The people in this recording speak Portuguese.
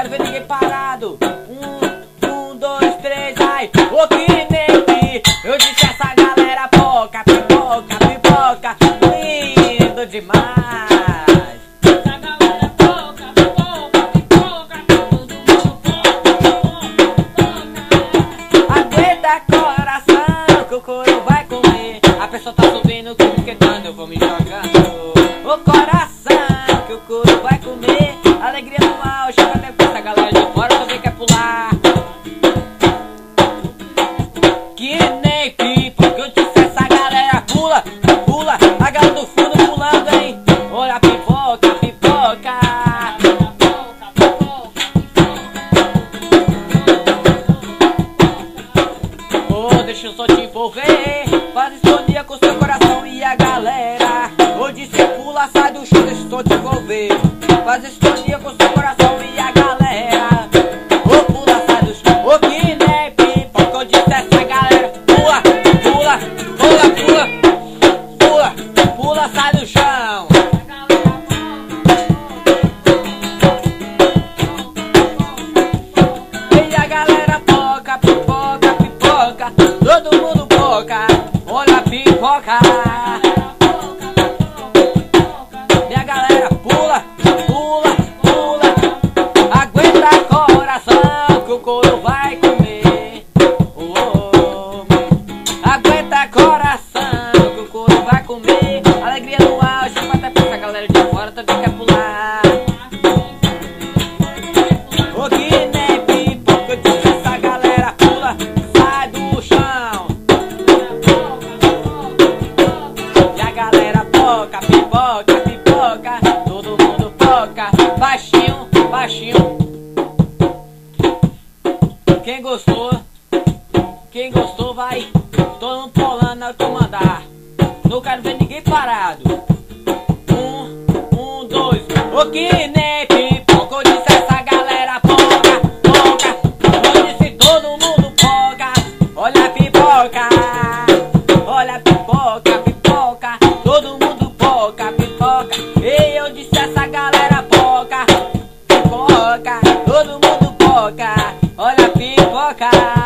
quero ver ninguém parado. Um, dois, três, vai. O que nem que eu disse essa galera poca, pipoca, pipoca, lindo demais. Essa galera poca, pipoca, pipoca, todo mundo poca. Aguenta coração que o couro vai comer. A pessoa tá subindo, que esquentando, eu vou me jogando. O coração que o couro vai comer. Alegria no auge, até com essa galera de fora também quer pular. Que nem pipa, que eu disse essa galera pula, pula. A galera do fundo pulando, hein? Olha a pipoca, pipoca. Oh, deixa eu só te envolver. Faz sintonia com seu coração e a galera. Hoje cê pula, sai do chão, deixa eu só te envolver. Faz sintonia com seu coração e a galera. Oh, pula, sai do chão. Oh, que nem pipa, que eu disse essa galera. Pula, pula, pula, pula, pula, pula, sai do chão. E a galera poca, pipoca, pipoca. Todo mundo poca, olha a pipoca. E a galera pula, pula, pula. Aguenta coração que o couro vai comer. Oh, aguenta coração que o couro vai comer. Alegria no auge, até pra essa galera de fora também quer pular. O que nem pipoca, eu disse essa galera pula, sai do chão. E a galera poca, pipoca, pipoca, todo mundo poca, baixinho, baixinho. Quem gostou vai, todo mundo pulando na comandar. Não quero ver ninguém parado. Um, dois, o que nem pipoca, eu disse essa galera poca, poca. Eu disse todo mundo poca, olha a pipoca. Olha a pipoca, pipoca, todo mundo poca, pipoca. E eu disse essa galera poca, pipoca, todo mundo poca, olha a pipoca.